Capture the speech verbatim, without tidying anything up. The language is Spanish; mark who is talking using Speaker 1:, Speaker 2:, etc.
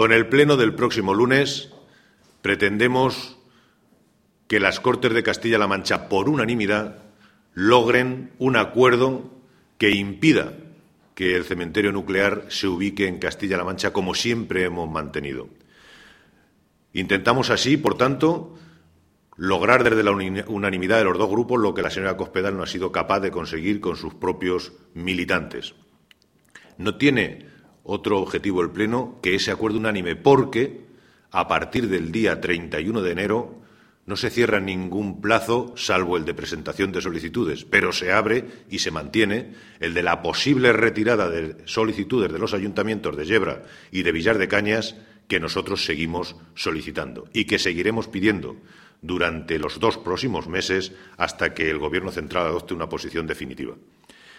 Speaker 1: Con el pleno del próximo lunes pretendemos que las Cortes de Castilla-La Mancha, por unanimidad, logren un acuerdo que impida que el cementerio nuclear se ubique en Castilla-La Mancha como siempre hemos mantenido. Intentamos así, por tanto, lograr desde la unanimidad de los dos grupos lo que la señora Cospedal no ha sido capaz de conseguir con sus propios militantes. No tiene otro objetivo el Pleno que ese acuerdo unánime, porque a partir del día treinta y uno de enero no se cierra ningún plazo, salvo el de presentación de solicitudes, pero se abre y se mantiene el de la posible retirada de solicitudes de los ayuntamientos de Yebra y de Villar de Cañas, que nosotros seguimos solicitando y que seguiremos pidiendo durante los dos próximos meses hasta que el Gobierno central adopte una posición definitiva.